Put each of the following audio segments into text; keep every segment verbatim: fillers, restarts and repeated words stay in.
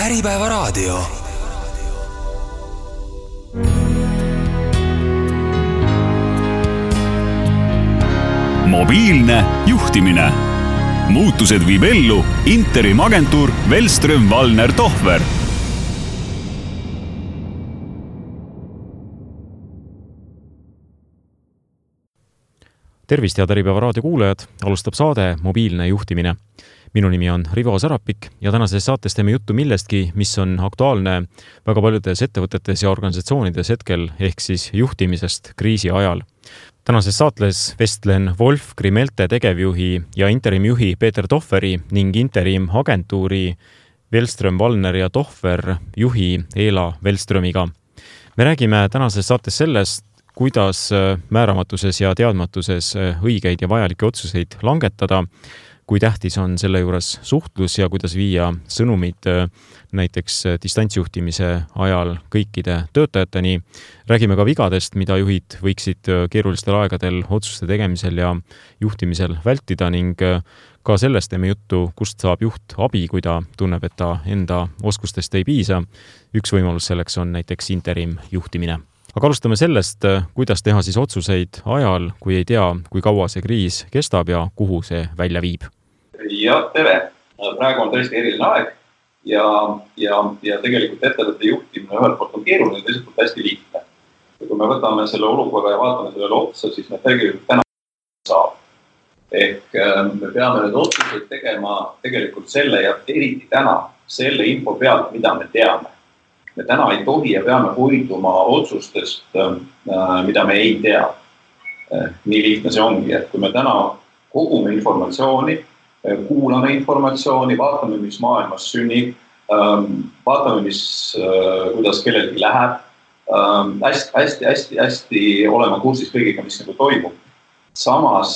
Äripäevaraadio. Mobiilne juhtimine. Muutused viib ellu Interim agentuur Velström Wallner Tohver. Tervist, head Äripäevaraadio kuulajad, alustab saade Mobiilne juhtimine. Minu nimi on Rivo Sarapik ja tänases saates teeme juttu millestki, mis on aktuaalne väga paljudes ettevõtetes ja organisatsioonides hetkel, ehk siis juhtimisest kriisi ajal. Tänases saates vestlen Wolf Krimelte tegevjuhi ja interimjuhi Peeter Tohveri ning interim agentuuri Velström Wallner ja Tohver juhi Eela Velströmiga. Me räägime tänases saates sellest, kuidas määramatuses ja teadmatuses õigeid ja vajalikke otsuseid langetada, kui tähtis on selle juures suhtlus ja kuidas viia sõnumid näiteks distantsjuhtimise ajal kõikide töötajateni. Räägime ka vigadest, mida juhid võiksid keerulistel aegadel otsuste tegemisel ja juhtimisel vältida ning ka sellest teeme juttu, kust saab juht abi, kui ta tunneb, et ta enda oskustest ei piisa. Üks võimalus selleks on näiteks interim juhtimine. Aga alustame sellest, kuidas teha siis otsuseid ajal, kui ei tea, kui kaua see kriis kestab ja kuhu see välja viib. Ja tere! Praegu on tõesti eriline aeg ja, ja, ja tegelikult ettevõtte juhtimine ühelt poolt on keeruline, teiselt poolt hästi lihtne. Ja kui me võtame selle olukorra ja vaatame sellele otsa, siis me tegelikult täna saab. Ehk me peame need otsuseid tegema tegelikult selle ja eriti täna selle info pealt, mida me teame. Me täna ei tohi ja peame hoiduma otsustest, mida me ei tea. Nii lihtne see ongi, et kui me täna kogume informatsiooni, kuulame informatsiooni, vaatame, mis maailmas sünnib, vaatame, mis, kuidas kellelgi läheb, hästi, hästi, hästi, hästi olema kursis kõigiga, mis nagu toimub. Samas,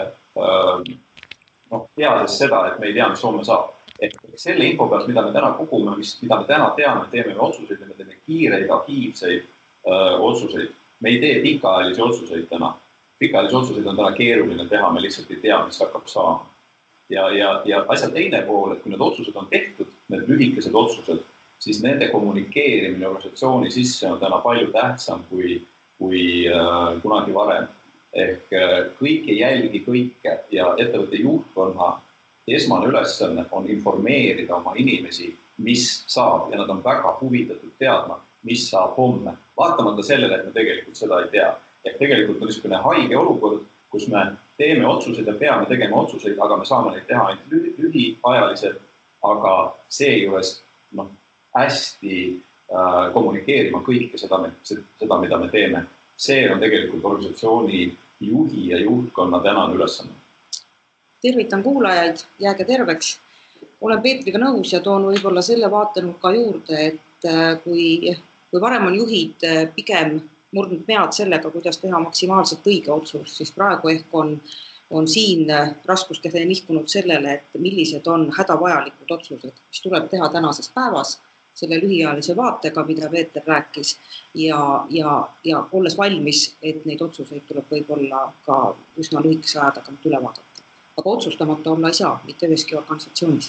noh, teades seda, et me ei tea, mis homme saab. Et selle info pealt, mida me täna kogume, mis, mida me täna teame, teeme me otsuseid ja me teeme kiireid, agiilseid öö, otsuseid. Me ei tee pikaajalisi otsuseid täna. Pikaajalisi otsuseid on täna keeruline teha, me lihtsalt ei tea, mis hakkab saama. Ja, ja, ja asja teine pool, et kui need otsused on tehtud, need lühikesed otsused, siis nende kommunikeerimine organisatsiooni sisse on täna palju tähtsam kui, kui äh, kunagi varem. Ehk äh, kõik ei jälgi kõike ja ettevõtte juhtkonna esmane ülesanne on informeerida oma inimesi, mis saab ja nad on väga huvitatud teadma, mis saab homme. Vaatamata sellele, et me tegelikult seda ei tea. Ehk tegelikult on niisugune haige olukord, kus me teeme otsuseid ja peame tegema otsuseid, aga me saame neid teha ainult lühiajaliselt, aga seejuures no, hästi äh, kommunikeerima kõike seda, seda, mida me teeme. See on tegelikult organisatsiooni juhi ja juhtkonna tänane ülesanne. Tervitan kuulajaid, jääge terveks. Olen Peetriga nõus ja toon võib-olla selle vaatanud ka juurde, et kui, kui varem on juhid pigem murdnud pead sellega, kuidas teha maksimaalselt õige otsus, siis praegu ehk on, on siin raskuskese nihkunud sellele, et millised on hädavajalikud otsused, mis tuleb teha tänases päevas selle lühiajalise vaatega, mida Peeter rääkis ja, ja, ja olles valmis, et neid otsuseid tuleb võib-olla ka üsna lühikese aja tagant üle vaadata. Aga otsustamata olla ei saa, mitte üheski organisatsioonis.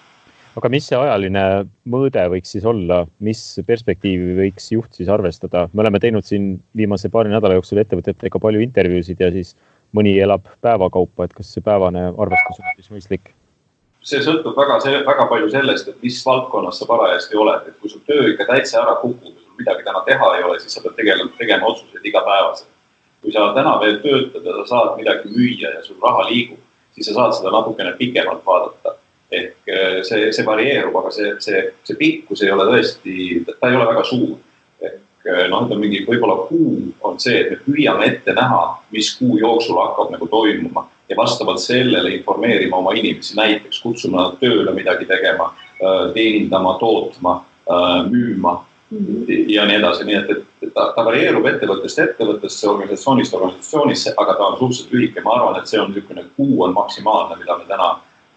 Aga mis see ajaline mõõde võiks siis olla, mis perspektiivi võiks juht siis arvestada? Me oleme teinud siin viimase paari nädala jooksul ettevõtetega palju intervjuusid ja siis mõni elab päevakaupa, et kas see päevane arvestus on siis mõistlik? See sõltub väga, väga palju sellest, et mis valdkonnas sa parajasti oled. Et kui sul töö ikka täitse ära kukub ja sul midagi täna teha ei ole, siis sa pead tegema, tegema otsuseid igapäevaselt. Kui sa täna veel töötada, sa saad midagi müüa ja sul raha liigub, siis sa saad seda natukene pikemalt vaadata. Ehk see, see varieerub, aga see, see, see pikkus ei ole tõesti, ta ei ole väga suur. Ehk noh, mingi võib-olla kuu on see, et me püüame ette näha, mis kuu jooksul hakkab nagu toimuma ja vastavalt sellele informeerima oma inimesi, näiteks kutsuma tööle midagi tegema, teenindama, tootma, müüma ja nii edasi. Nii et, et ta, ta varieerub ettevõttest ettevõttesse, organisatsioonist organisatsioonisse, aga ta on suhteliselt lühike. Ma arvan, et see on niisugune kuu on maksimaalne, mida me täna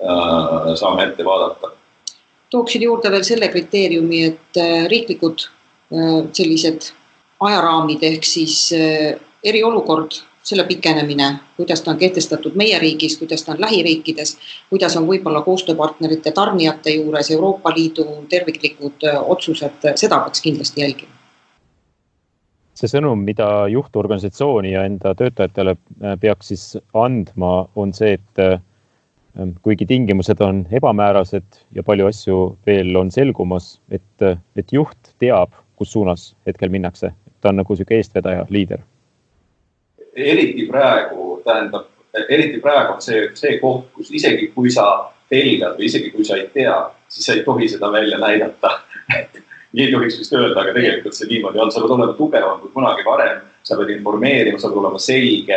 saame ette vaadata. Tooksid juurde veel selle kriteeriumi, et riiklikud sellised ajaraamid ehk siis eriolukord selle pikenemine, kuidas ta on kehtestatud meie riigis, kuidas ta on lähiriikides, kuidas on võib-olla koostööpartnerite tarnijate juures Euroopa Liidu terviklikud otsused, seda peaks kindlasti jälgima. See sõnum, mida juhtorganisatsiooni ja enda töötajatele peaks siis andma, on see, et kuigi tingimused on ebamäärased ja palju asju veel on selgumas, et, et juht teab, kus suunas hetkel minnakse. Ta on nagu süke eestvedaja, liider. Eriti praegu, tähendab, eriti praegu on see, see koht, kus isegi kui sa pelgad või isegi kui sa ei tea, siis sa ei tohi seda välja näidata. Nii ei tohiks vist öelda, aga tegelikult see niimoodi on. Sa pead olema tugevam kui kunagi varem, sa pead informeerima, sa pead olema selge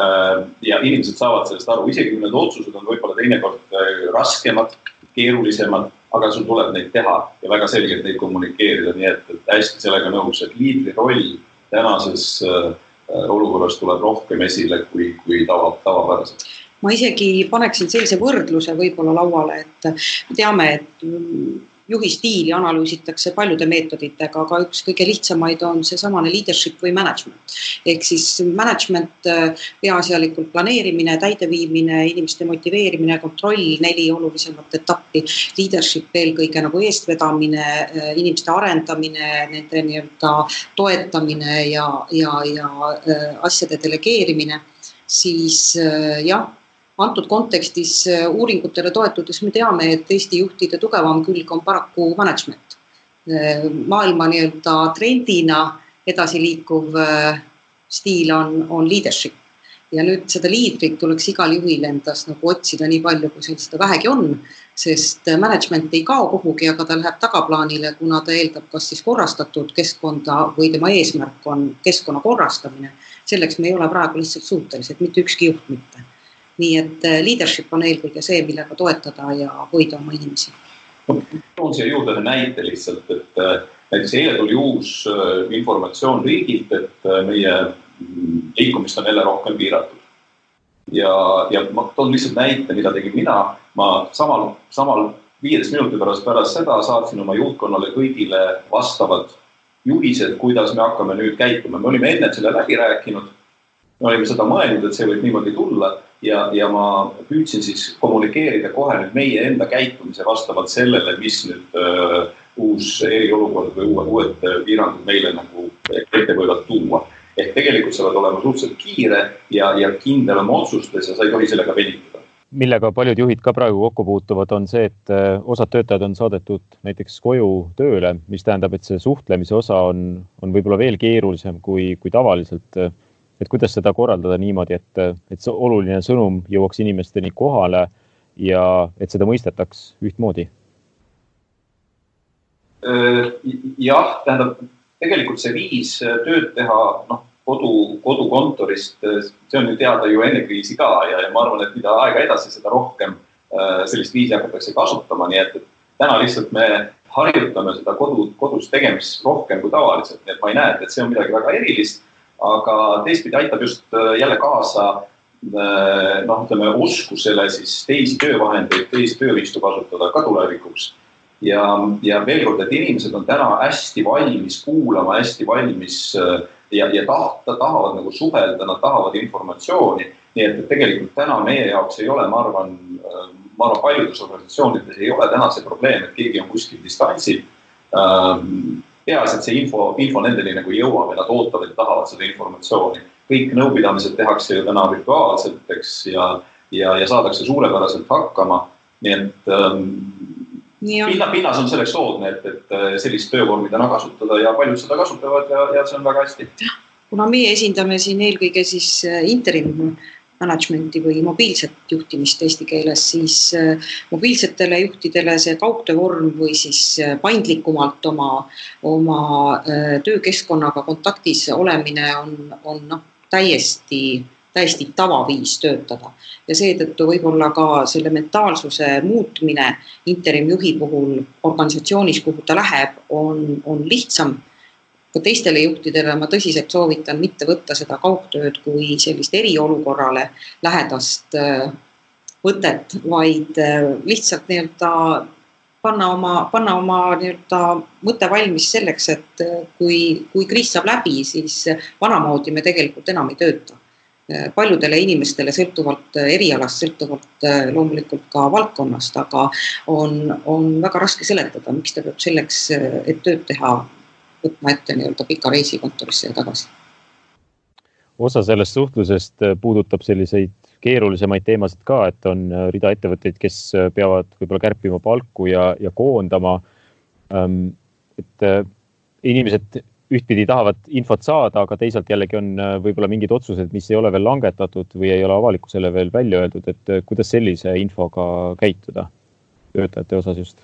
ja inimesed saavad sellest aru. Isegi kui need otsused on võib-olla teinekord raskemad, keerulisemad, aga sul tuleb neid teha ja väga selgelt neid kommunikeerida. Nii et, et hästi sellega nõus, et liidri roll tänases olukorras tuleb rohkem esile kui, kui tava, tavapäraselt. Ma isegi paneksin sellise võrdluse võib-olla lauale, et me teame, et juhi stiili analüüsitakse paljude meetoditega, aga üks kõige lihtsamaid on see samane leadership või management. Ehk siis management, peaasjalikult planeerimine, täideviimine, inimeste motiveerimine, kontroll, neli olulisemat etappi. Leadership eelkõige nagu eestvedamine, inimeste arendamine, nende nii-öelda toetamine ja, ja, ja asjade delegeerimine. Siis jah, antud kontekstis uuringutele toetudes me teame, et Eesti juhtide tugevam külg on paraku management. Maailma nii-öelda trendina edasi liikuv stiil on, on leadership. Ja nüüd seda liidrit tuleks igal juhil endas nagu otsida nii palju, kui seda vähegi on, sest management ei kao kuhugi, aga ta läheb tagaplaanile, kuna ta eeldab kas siis korrastatud keskkonda või tema eesmärk on keskkonna korrastamine. Selleks me ei ole praegu lihtsalt suutelised, mitte ükski juht mitte. Nii et leadership on eelkõige see, millega toetada ja hoida oma inimesi. On siia juurde näite lihtsalt, et näiteks eile tuli uus informatsioon riigilt, et meie liikumist on jälle rohkem piiratud. Ja, ja ma toon lihtsalt näite, mida tegin mina. Ma samal, samal viieteist minuti pärast pärast seda saatsin oma juhtkonnale kõigile vastavad juhised, kuidas me hakkame nüüd käituma. Me olime enne selle läbi rääkinud. Me olime seda mõelnud, et see võib niimoodi tulla ja, ja ma püüdsin siis kommunikeerida kohe nüüd meie enda käitumise vastavalt sellele, mis nüüd uh, uus eriolukord või uued, uued piirangud meile nagu ette võivad tuua. Ehk tegelikult sa pead olema suhteliselt kiire ja, ja kindel oma otsustes ja sa ei tohi sellega venitada. Millega paljud juhid ka praegu kokku puutuvad, on see, et osad töötajad on saadetud näiteks koju tööle, mis tähendab, et see suhtlemise osa on, on võib-olla veel keerulisem kui, kui tavaliselt. Et kuidas seda korraldada niimoodi, et, et see oluline sõnum jõuaks inimesteni kohale ja et seda mõistetaks ühtmoodi? Jah, tähendab, tegelikult see viis tööd teha noh, kodu, kodukontorist, see on ju teada ju enne kriisi ka ja, ja ma arvan, et mida aega edasi, seda rohkem sellist viisi hakatakse kasutama, nii et, et täna lihtsalt me harjutame seda kodu, kodus tegemist rohkem kui tavaliselt, nii et ma ei näe, et see on midagi väga erilist. Aga teistpidi aitab just jälle kaasa noh, ütleme, oskusele siis teisi töövahendeid, teisi tööriistu kasutada ka tulevikuks. Ja, ja veel kord, et inimesed on täna hästi valmis kuulama, hästi valmis ja, ja tahta, tahavad nagu suhelda, nad tahavad informatsiooni. Nii et tegelikult täna meie jaoks ei ole, ma arvan, ma arvan paljudes organisatsioonides ei ole täna see probleem, et keegi on kuskil distantsil. Peas, et see info, info nendeni nagu jõuab ja nad ootavad ja tahavad seda informatsiooni. Kõik nõupidamised tehakse ju täna virtuaalselt eks, ja, ja, ja saadakse suurepäraselt hakkama. Nii et ähm, pinna, pinnas on selleks soodne, et, et sellist töövormi täna kasutada ja paljud seda kasutavad ja, ja see on väga hästi. Kuna meie esindame siin eelkõige siis interim managementi või mobiilset juhtimist eesti keeles, siis mobiilsetele juhtidele see kaugtöövorm või siis paindlikumalt oma, oma töökeskkonnaga kontaktis olemine on, on no, täiesti, täiesti tavaviis töötada. Ja seetõttu võib-olla ka selle mentaalsuse muutmine interimjuhi puhul organisatsioonis, kuhu ta läheb, on, on lihtsam. Ka teistele juhtidele ma tõsiselt soovitan mitte võtta seda kaugtööd kui sellist eriolukorrale lähedast võtet, vaid lihtsalt nii-öelda panna oma, panna oma nii-öelda mõte valmis selleks, et kui, kui kriis saab läbi, siis vanamoodi me tegelikult enam ei tööta. paljudele inimestele sõltuvalt erialast, sõltuvalt loomulikult ka valdkonnast, aga on, on väga raske seletada, miks ta peab selleks, et tööd teha, võtma ette nii-öelda pika reisi kontorisse ja tagasi. Osa sellest suhtlusest puudutab selliseid keerulisemaid teemasid ka, et on rida ettevõtteid, kes peavad võib-olla kärpima palku ja, ja koondama, et inimesed ühtpidi tahavad infot saada, aga teisalt jällegi on võib-olla mingid otsused, mis ei ole veel langetatud või ei ole avalikkusele veel välja öeldud, et kuidas sellise infoga käituda töötajate osas just?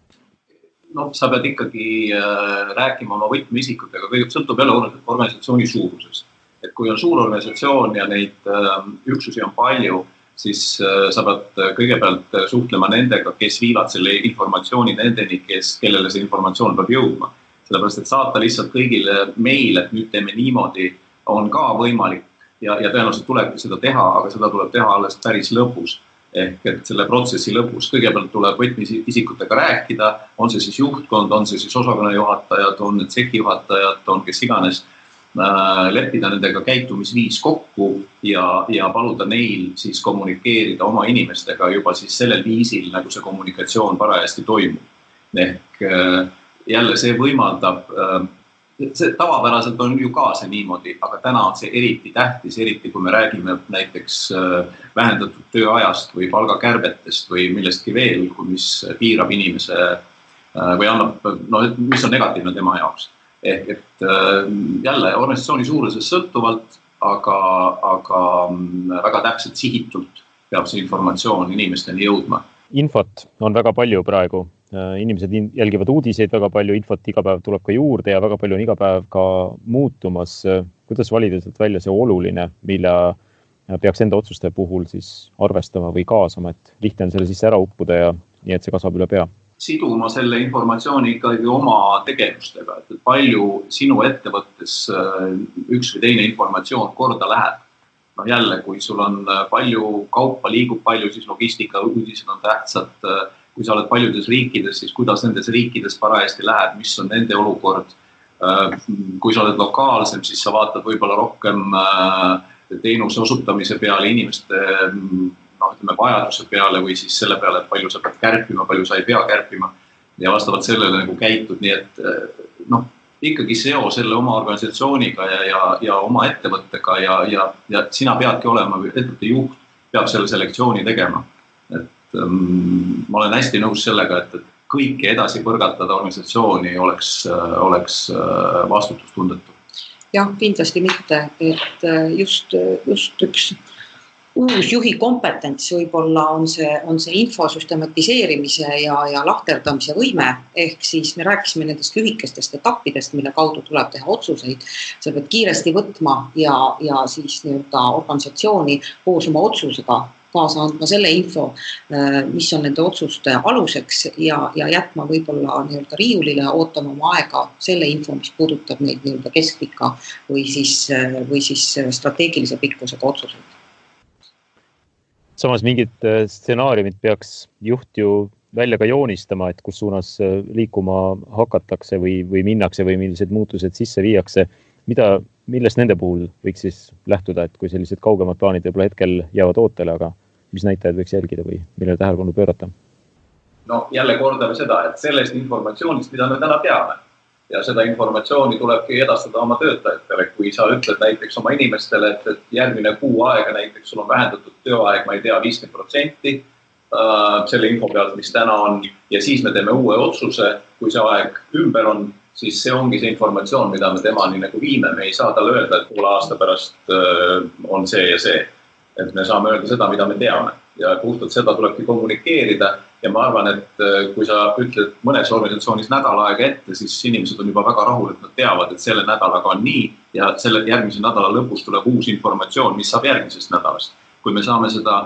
No, sa pead ikkagi rääkima oma võtmeisikutega, kõigepealt sõltub jälle organisatsiooni suurusest. Et kui on suur organisatsioon ja neid üksusi on palju, siis sa pead kõigepealt suhtlema nendega, kes viivad selle informatsiooni nendeni, kes, kellele see informatsioon peab jõudma. Sellepärast, et saata lihtsalt kõigile meil, et nüüd teeme niimoodi, on ka võimalik ja, ja tõenäoliselt tulebki seda teha, aga seda tuleb teha alles päris lõpus. Ehk et selle protsessi lõpus kõigepealt tuleb võtmeisikutega rääkida, on see siis juhtkond, on see siis osakonnajuhatajad, on need seki juhatajad, on kes iganes, äh, leppida nendega käitumisviis kokku ja, ja paluda neil siis kommunikeerida oma inimestega juba siis sellel viisil, nagu see kommunikatsioon parajasti toimub. Ehk äh, jälle see võimaldab, see tavapäraselt on ju ka see niimoodi, aga täna on see eriti tähtis, eriti kui me räägime näiteks vähendatud tööajast või palgakärbetest või millestki veel, mis piirab inimese või annab, no, mis on negatiivne tema jaoks. Ehk et jälle organisatsiooni suurusest sõltuvalt, aga, aga väga täpselt sihitult peab see informatsioon inimesteni jõudma. Infot on väga palju praegu. Inimesed jälgivad uudiseid väga palju, infot iga päev tuleb ka juurde ja väga palju on iga päev ka muutumas. Kuidas valida sealt välja see oluline, mille peaks enda otsuste puhul siis arvestama või kaasama, et lihtne on selle sisse ära uppuda ja nii, et see kasvab üle pea? Siduma selle informatsiooni ikkagi oma tegevustega, et palju sinu ettevõttes üks või teine informatsioon korda läheb. No jälle, kui sul on palju kaupa, liigub palju, siis logistika uudised on tähtsad. Kui sa oled paljudes riikides, siis kuidas nendes riikides parajasti läheb, mis on nende olukord. Kui sa oled lokaalsem, siis sa vaatad võib-olla rohkem teenuse osutamise peale, inimeste no, ütleme, vajaduse peale või siis selle peale, et palju sa pead kärpima, palju sa ei pea kärpima ja vastavalt sellele nagu käitud. Nii et noh, ikkagi seo selle oma organisatsiooniga ja, ja, ja oma ettevõttega ja, ja, ja sina peadki olema, ettevõtte juht peab selle selektsiooni tegema. Et ma olen hästi nõus sellega, et kõike edasi põrgatada organisatsiooni oleks, oleks vastutustundetu. Jah, kindlasti mitte, et just, just üks uus juhi kompetents võib-olla on see, on see info süstematiseerimise ja, ja lahterdamise võime, ehk siis me rääkisime nendest lühikestest etappidest, mille kaudu tuleb teha otsuseid. Sa pead kiiresti võtma ja, ja siis nii-öelda organisatsiooni koos oma otsusega kaasa andma selle info, mis on nende otsuste aluseks ja, ja jätma võib-olla nii-öelda riiulile, ootama oma aega selle info, mis puudutab neid nii-öelda keskpika või siis, või siis strateegilise pikkusega otsuseid. Samas mingid stsenaariumid peaks juht ju välja ka joonistama, et kus suunas liikuma hakatakse või, või minnakse või millised muutused sisse viiakse. Mida, millest nende puhul võiks siis lähtuda, et kui sellised kaugemad plaanid võib-olla hetkel jäävad ootele, aga mis näitajad võiks jälgida või millele tähelepanu pöörata? No jälle kordame seda, et sellest informatsioonist, mida me täna teame ja seda informatsiooni tulebki edastada oma töötajatele. Kui sa ütled näiteks oma inimestele, et, et järgmine kuu aega näiteks sul on vähendatud tööaeg, ma ei tea, viiskümmend protsenti äh, selle info pealt, mis täna on ja siis me teeme uue otsuse, kui see aeg ümber on, siis see ongi see informatsioon, mida me temani nagu viime. Me ei saa talle öelda, et poole aasta pärast äh, on see ja see. Et me saame öelda seda, mida me teame ja puhtalt seda tulebki kommunikeerida ja ma arvan, et kui sa ütled mõnes organisatsioonis nädal aega ette, siis inimesed on juba väga rahul, et nad teavad, et selle nädalaga on nii ja selle järgmise nädala lõpus tuleb uus informatsioon, mis saab järgmisest nädalast. Kui me saame seda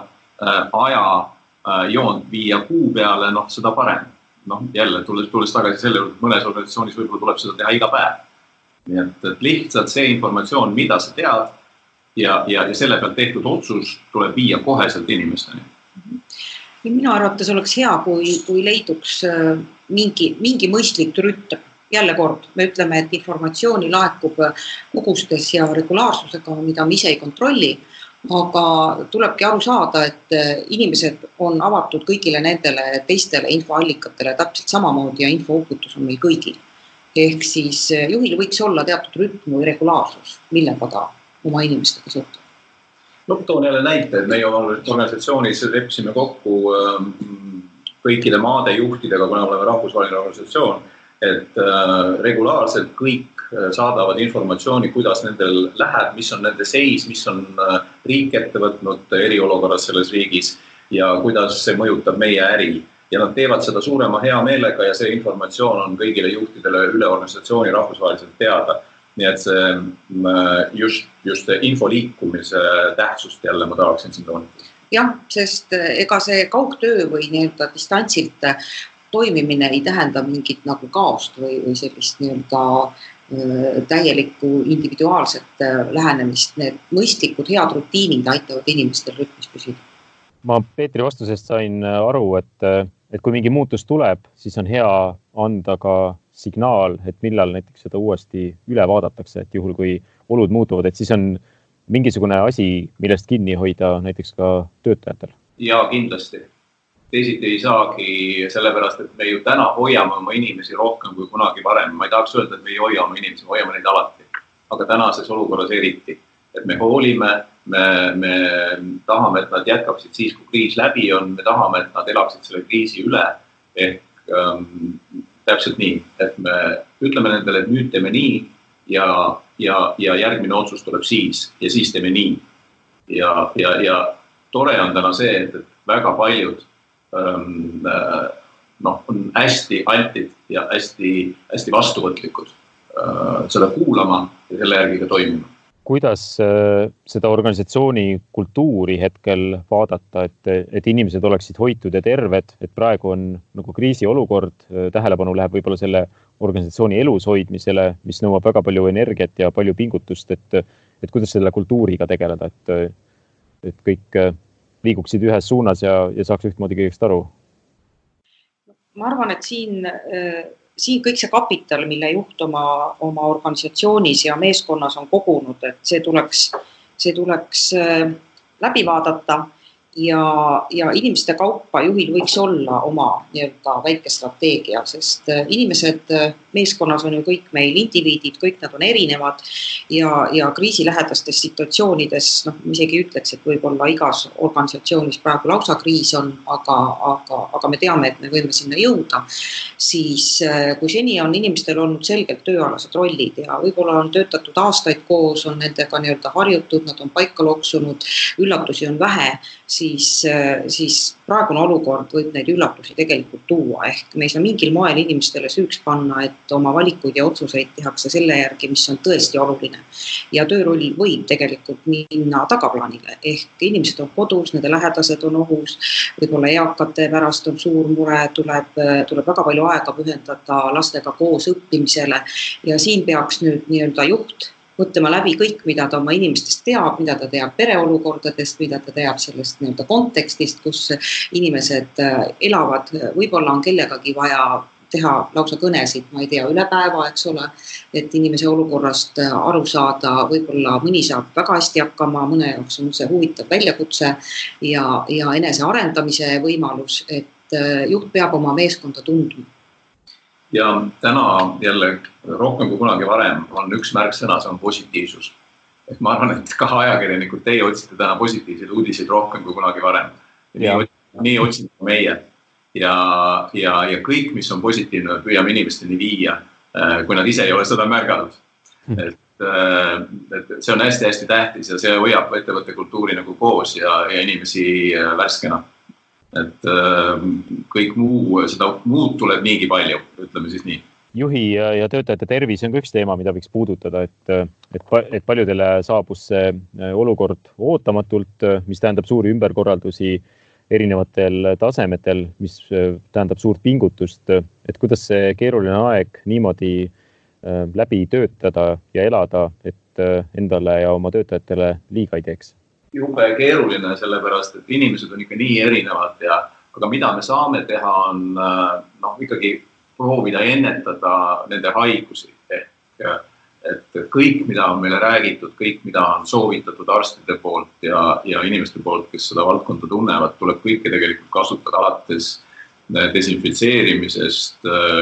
aja joont viia kuu peale, noh, seda parem. Noh, jälle tulles, tulles tagasi selle juurde, et mõnes organisatsioonis võib-olla tuleb seda teha iga päev. Nii et, et lihtsalt see informatsioon, mida sa tead, Ja, ja, ja selle pealt tehtud otsus tuleb viia koheselt inimesteni. Minu arvates oleks hea, kui, kui leiduks mingi, mingi mõistlik rütm. Jälle kord, me ütleme, et informatsiooni laekub kogustes ja regulaarsusega, mida me ise ei kontrolli, aga tulebki aru saada, et inimesed on avatud kõigile nendele teistele infoallikatele täpselt samamoodi ja infouputus on meil kõigil. Ehk siis juhil võiks olla teatud rütm või regulaarsus, millega ta oma inimestega suhtub. No, toon jälle näite, et meie organisatsioonis leppisime kokku kõikide maade juhtidega, kuna oleme rahvusvaheline organisatsioon, et regulaarselt kõik saadavad informatsiooni, kuidas nendel läheb, mis on nende seis, mis on riik ette võtnud eriolukorras selles riigis ja kuidas see mõjutab meie äri. Ja nad teevad seda suurema hea meelega ja see informatsioon on kõigile juhtidele üle organisatsiooni rahvusvaheliselt teada. Nii et see just, just info liikumise tähtsust jälle ma tahaksin siin toonitada. Jah, sest ega see kaugtöö või nii-öelda distantsilt toimimine ei tähenda mingit nagu kaost või, või sellist nii-öelda täielikku individuaalset lähenemist. Need mõistlikud head rutiinid aitavad inimestel rütmis püsida. Ma Peetri vastusest sain aru, et, et kui mingi muutus tuleb, siis on hea anda ka signaal, et millal näiteks seda uuesti üle vaadatakse, et juhul kui olud muutuvad, et siis on mingisugune asi, millest kinni hoida näiteks ka töötajatel. Ja kindlasti. Teisiti ei saagi sellepärast, et me ju täna hoiame oma inimesi rohkem kui kunagi varem. Ma ei tahaks öelda, et me ei hoia oma inimesi, me hoiame neid alati. Aga tänases olukorras eriti. Et me hoolime, me, me tahame, et nad jätkaksid siis, kui kriis läbi on, me tahame, et nad elaksid selle kriisi üle. Ehk ähm, täpselt nii, et me ütleme nendele, et nüüd teeme nii ja, ja, ja järgmine otsus tuleb siis ja siis teeme nii. Ja, ja, ja tore on täna see, et, et väga paljud ähm, noh, on hästi altid ja hästi, hästi vastuvõtlikud äh, seda kuulama ja selle järgi ka toimima. Kuidas seda organisatsiooni kultuuri hetkel vaadata, et, et inimesed oleksid hoitud ja terved, et praegu on nagu kriisi olukord, tähelepanu läheb võib-olla selle organisatsiooni elus hoidmisele, mis nõuab väga palju energiat ja palju pingutust, et, et kuidas selle kultuuriga tegeleda, et, et kõik liiguksid ühes suunas ja, ja saaks ühtmoodi kõigest aru? Ma arvan, et siin... Siin kõik see kapital, mille juht oma, oma organisatsioonis ja meeskonnas on kogunud, et see tuleks, see tuleks läbi vaadata ja, ja inimeste kaupa juhil võiks olla oma nii-öelda väike strateegia, sest inimesed meeskonnas on ju kõik meil indiviidid, kõik nad on erinevad ja, ja kriisilähedastes situatsioonides, noh, isegi ütleks, et võib-olla igas organisatsioonis praegu lausa kriis on, aga, aga, aga me teame, et me võime sinna jõuda, siis kui seni on inimestel olnud selgelt tööalased rollid ja võib-olla on töötatud aastaid koos, on nendega nii-öelda harjutud, nad on paika loksunud, üllatusi on vähe, siis, siis praegune olukord võib neid üllatusi tegelikult tuua. Ehk me ei saa mingil moel inimestele süüks panna, et oma valikuid ja otsuseid tehakse selle järgi, mis on tõesti oluline. Ja tööroll võib tegelikult minna tagaplaanile. Ehk inimesed on kodus, nende lähedased on ohus, võib-olla eakate pärast on suur mure, tuleb, tuleb väga palju aega pühendada lastega koos õppimisele ja siin peaks nüüd nii-öelda juht mõtlema läbi kõik, mida ta oma inimestest teab, mida ta teab pereolukordadest, mida ta teab sellest nii-öelda kontekstist, kus inimesed elavad, võib-olla on kellegagi vaja teha lausa kõnesid, ma ei tea, üle päeva, eks ole, et inimese olukorrast aru saada, võib-olla mõni saab väga hästi hakkama, mõne jaoks on see huvitav väljakutse ja, ja enese arendamise võimalus, et juht peab oma meeskonda tundma. Ja täna jälle rohkem kui kunagi varem on üks märksõna, see on positiivsus. Et ma arvan, et ka ajakirjanikud, teie otsite täna positiivseid uudiseid rohkem kui kunagi varem. Nii, nii otsime meie. Ja, ja, ja kõik, mis on positiivne, püüame inimesteni viia, kui nad ise ei ole seda märganud. Et, et see on hästi-hästi tähtis ja see hoiab ettevõtte kultuuri nagu koos ja, ja inimesi värskena. Et kõik muu, seda muud tuleb niigi palju, ütleme siis nii. Juhi ja töötajate tervis on üks teema, mida võiks puudutada, et, et, et paljudele saabus see olukord ootamatult, mis tähendab suuri ümberkorraldusi erinevatel tasemetel, mis tähendab suurt pingutust, et kuidas see keeruline aeg niimoodi läbi töötada ja elada, et endale ja oma töötajatele liiga ei teeks. Jube keeruline sellepärast, et inimesed on ikka nii erinevad ja aga mida me saame teha on noh, ikkagi proovida ennetada nende haigusi. Ehk et kõik, mida on meile räägitud, kõik, mida on soovitatud arstide poolt ja, ja inimeste poolt, kes seda valdkonda tunnevad, tuleb kõike tegelikult kasutada alates desinfitseerimisest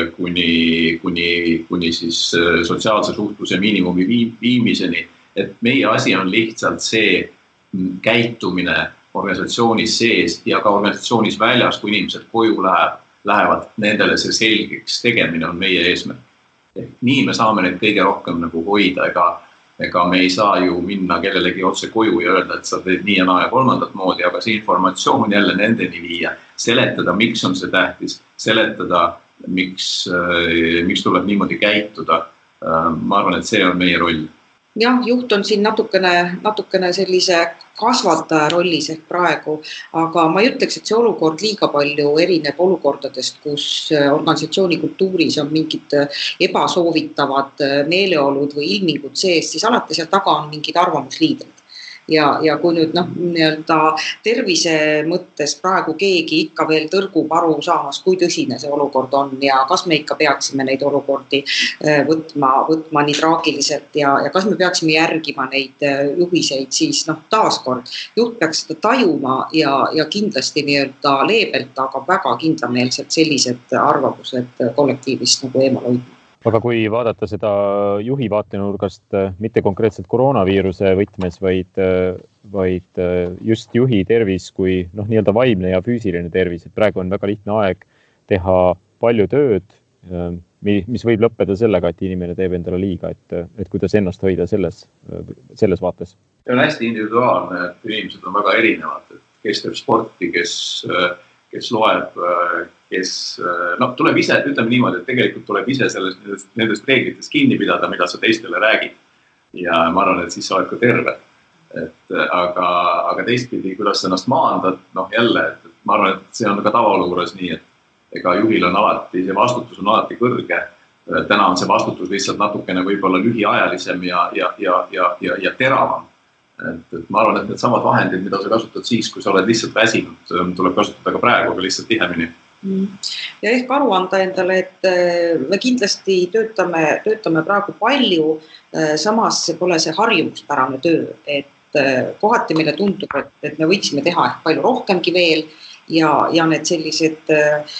kuni, kuni, kuni siis sotsiaalse suhtluse miinimumi viimiseni. Et meie asi on lihtsalt see käitumine organisatsioonis sees ja ka organisatsioonis väljas, kui inimesed koju läheb, lähevad, nendele see selgeks tegemine on meie eesmärk. Nii me saame neid kõige rohkem nagu hoida, ega, ega me ei saa ju minna kellelegi otse koju ja öelda, et sa teed nii ja naa ja kolmandat moodi, aga see informatsioon jälle nendeni viia, seletada, miks on see tähtis, seletada, miks, miks tuleb niimoodi käituda. Ma arvan, et see on meie roll. Jah, juht on siin natukene, natukene sellise kasvataja rollis ehk praegu, aga ma ei ütleks, et see olukord liiga palju erineb olukordadest, kus organisatsiooni kultuuris on mingid ebasoovitavad meeleolud või ilmingud sees, siis alati seal taga on mingid arvamusliidrid. Ja, ja kui nüüd noh, nii-öelda tervise mõttes praegu keegi ikka veel tõrgub aru saamas, kui tõsine see olukord on ja kas me ikka peaksime neid olukordi võtma, võtma nii traagiliselt ja, ja kas me peaksime järgima neid juhiseid, siis noh, taaskord juht peaks seda tajuma ja, ja kindlasti nii-öelda leebelt, aga väga kindlameelselt sellised arvamused kollektiivist nagu eemal hoidma. Aga kui vaadata seda juhi vaatenurgast, mitte konkreetselt koroonaviiruse võtmes, vaid, vaid just juhi tervis kui noh, nii-öelda vaimne ja füüsiline tervis, et praegu on väga lihtne aeg teha palju tööd, mis võib lõppeda sellega, et inimene teeb endale liiga, et, et kuidas ennast hoida selles, selles vaates. See on hästi individuaalne, et inimesed on väga erinevad, et kes teeb sporti, kes, kes loeb, kes no, tuleb ise, ütleme niimoodi, et tegelikult tuleb ise sellest, nendest, nendest reeglitest kinni pidada, mida sa teistele räägid. Ja ma arvan, et siis sa oled ka terve. Et, aga, aga teistpidi, kuidas sa ennast maandad, noh jälle, et ma arvan, et see on ka tavaolukorras nii, et ega juhil on alati, see vastutus on alati kõrge. Täna on see vastutus lihtsalt natukene võib-olla lühiajalisem ja, ja, ja, ja, ja, ja teravam. Et, et ma arvan, et need samad vahendid, mida sa kasutad siis, kui sa oled lihtsalt väsinud, tuleb kasutada ka praegu, aga lihtsalt tihemini. Ja ehk aru anda endale, et me kindlasti töötame, töötame praegu palju, samas pole see harjumuspärane töö, et kohati meile tundub, et, et me võiksime teha ehk palju rohkemgi veel ja, ja need sellised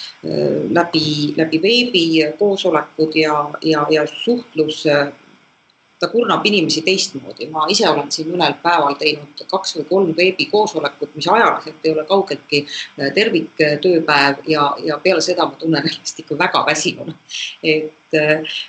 läbi, läbi veebi koosolekud ja, ja, ja suhtlus ta kurnab inimesi teistmoodi. Ma ise olen siin mõnel päeval teinud kaks või kolm veebi koosolekut, mis ajaliselt ei ole kaugeltki tervik tööpäev ja, ja peale seda ma tunnen ennast ikka väga väsinuna. Et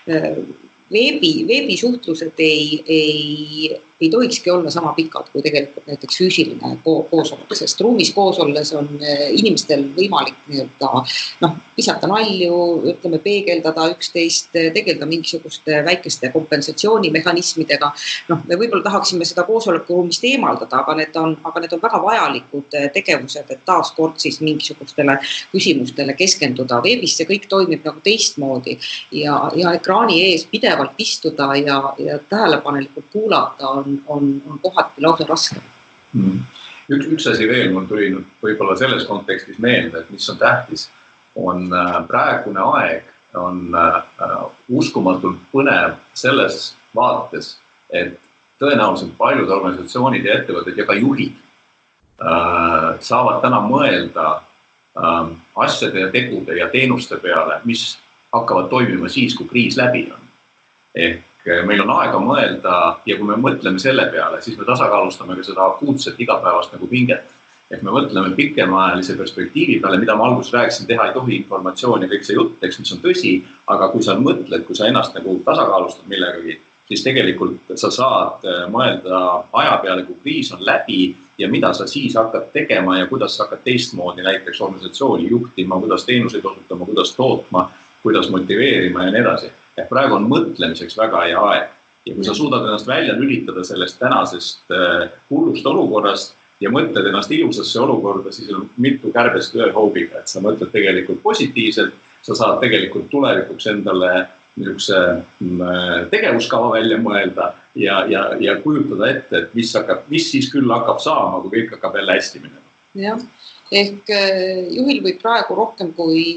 veebi, veebi suhtlused ei, ei, ei tohikski olla sama pikad kui tegelikult näiteks füüsiline koosolek, sest ruumis koos olles on inimestel võimalik nii-öelda, noh, pisata nalju, ütleme, peegeldada üksteist, tegelda mingisuguste väikeste kompensatsioonimehhanismidega. Noh, me võib-olla tahaksime seda koosolekuruumist eemaldada, aga need on, aga need on väga vajalikud tegevused, et taas kord siis mingisugustele küsimustele keskenduda. Veebis see kõik toimib nagu teistmoodi ja, ja ekraani ees pidevalt istuda ja, ja tähelepanelikult kuulata on on, on kohati lausa raske. Mm. Üks, üks asi veel mul tuli võib-olla selles kontekstis meelde, et mis on tähtis, on praegune aeg, on uh, uskumatult põnev selles vaates, et tõenäoliselt paljud organisatsioonid ja ettevõtted ja ka juhid uh, saavad täna mõelda uh, asjade ja tegude ja teenuste peale, mis hakkavad toimima siis, kui kriis läbi on. Ehk meil on aega mõelda ja kui me mõtleme selle peale, siis me tasakaalustame ka seda akuutset igapäevast nagu pinget. Ehk me mõtleme pikemaajalise perspektiivi peale, mida ma alguses rääkisin, teha ei tohi informatsiooni, kõik see jutteks, mis on tõsi, aga kui sa mõtled, kui sa ennast nagu tasakaalustad millegagi, siis tegelikult sa saad mõelda aja peale, kui kriis on läbi ja mida sa siis hakkad tegema ja kuidas sa hakkad teistmoodi näiteks organisatsiooni juhtima, kuidas teenuseid osutama, kuidas tootma, kuidas motiveerima ja nii edasi. Ja praegu on mõtlemiseks väga hea aeg. Ja kui sa suudad ennast välja lülitada sellest tänasest hullust olukorrast ja mõtled ennast ilusasse olukorda, siis on mitu kärbest ühe hoobiga, et sa mõtled tegelikult positiivselt, sa saad tegelikult tulevikuks endale niisuguse tegevuskava välja mõelda ja, ja, ja kujutada ette, et mis, hakkab, mis siis küll hakkab saama, kui kõik hakkab jälle hästi minema. Jah, ehk juhil võib praegu rohkem kui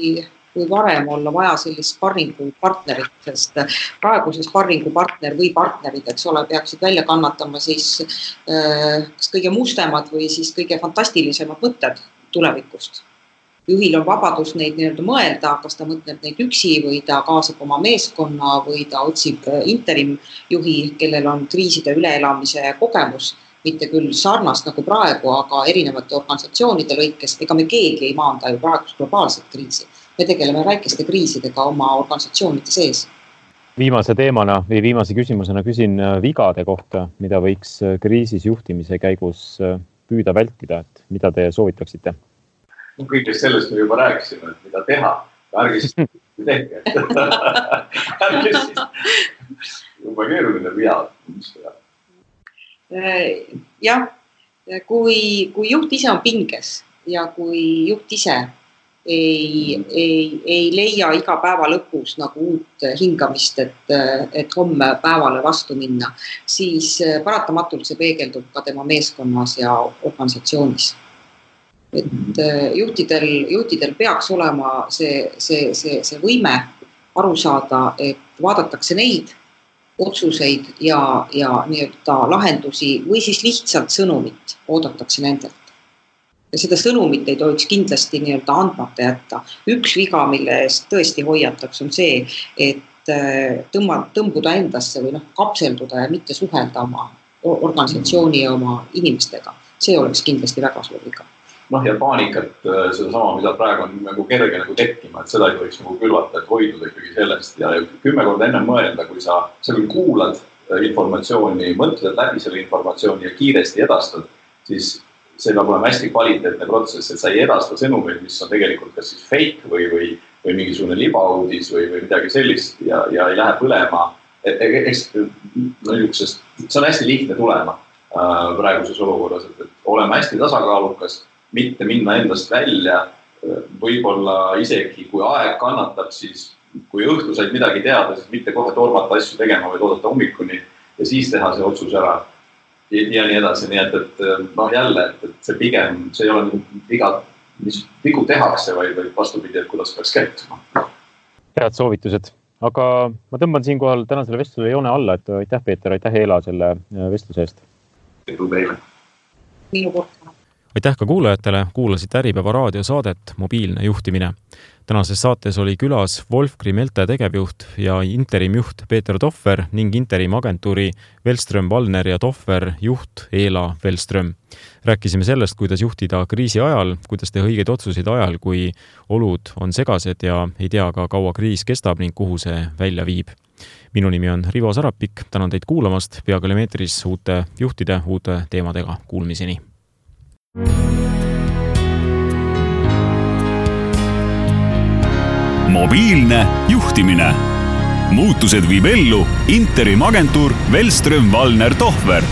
kui varem olla vaja sellist sparringu partnerit, sest praegu see sparringu partner või partnerid, eks ole, peaksid välja kannatama siis kas kõige mustemad või siis kõige fantastilisemad mõtted tulevikust. Juhil on vabadus neid nii-öelda mõelda, kas ta mõtleb neid üksi või ta kaasab oma meeskonna või ta otsib interimjuhi, kellel on kriiside üleelamise kogemus, mitte küll sarnast nagu praegu, aga erinevate organisatsioonide lõikes, ega me keegi ei maanda ju praegu globaalset kriisi. Me tegeleme väikeste kriisidega oma organisatsioonide sees. Viimase teemana või viimase küsimusena küsin vigade kohta, mida võiks kriisis juhtimise käigus püüda vältida, et mida te soovitaksite? Kõigest sellest me juba rääkisime, et mida teha. Ärge siis tehke. Ärge siis juba keeruline vead. Jah, kui, kui juht ise on pinges ja kui juht ise ei, ei, ei leia iga päeva lõpus nagu uut hingamist, et, et homme päevale vastu minna, siis paratamatult see peegeldub ka tema meeskonnas ja organisatsioonis. Et juhtidel, juhtidel peaks olema see, see, see, see võime aru saada, et vaadatakse neid otsuseid ja, ja nii-öelda lahendusi või siis lihtsalt sõnumit oodatakse nendelt. Ja seda sõnumit ei tohiks kindlasti nii-öelda andmata jätta. Üks viga, mille eest tõesti hoiataks, on see, et tõmba, tõmbuda endasse või noh, kapselduda ja mitte suhelda oma organisatsiooni ja oma inimestega. See oleks kindlasti väga suur viga. Noh, ja paanikat, seda sama, mida praegu on nagu kerge nagu tekkima, et seda ei tohiks nagu külvata, et hoiduda ikkagi sellest ja kümme korda enne mõelda, kui sa, sa küll kuulad informatsiooni, mõtled läbi selle informatsiooni ja kiiresti edastad, siis see peab olema hästi kvaliteetne protsess, et sa ei edasta sõnumeid, mis on tegelikult kas siis fake või, või, või mingisugune libauudis või, või midagi sellist ja, ja ei lähe põlema. Eks, no, niisugusest, see on hästi lihtne tulema äh, praeguses olukorras, et, et oleme hästi tasakaalukas, mitte minna endast välja, võib-olla isegi kui aeg kannatab, siis kui õhtu said midagi teada, siis mitte kohe tormata asju tegema või oodata hommikuni ja siis teha see otsus ära ja, ja nii edasi. Nii et, et noh, jälle, et see pigem, see ei ole iga, mis vigu tehakse, vaid, vaid vastupidi, et kuidas peaks käituma. Head soovitused, aga ma tõmban siinkohal tänasele vestlusele joone alla, et aitäh Peeter, aitäh Eela selle vestluse eest. Edu teile. Minu kord. Aitäh ka kuulajatele, kuulasite Äripäeva raadiosaadet Mobiilne juhtimine. Tänases saates oli külas Wolfgrim L T tegevjuht ja interimjuht Peeter Tohver ning interimagentuuri Wellström Wallner ja Tohver juht Eela Wellström. Rääkisime sellest, kuidas juhtida kriisi ajal, kuidas teha õigeid otsuseid ajal, kui olud on segased ja ei tea ka kaua kriis kestab ning kuhu see välja viib. Minu nimi on Rivo Sarapik, tänan teid kuulamast, peaaegu meetris uute juhtide, uute teemadega kuulmiseni. Mobiilne juhtimine. Muutused viib ellu interimagentuur Wellström Wallner Tohver.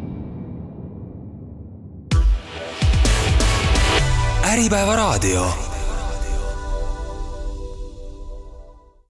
Äripäeva raadio.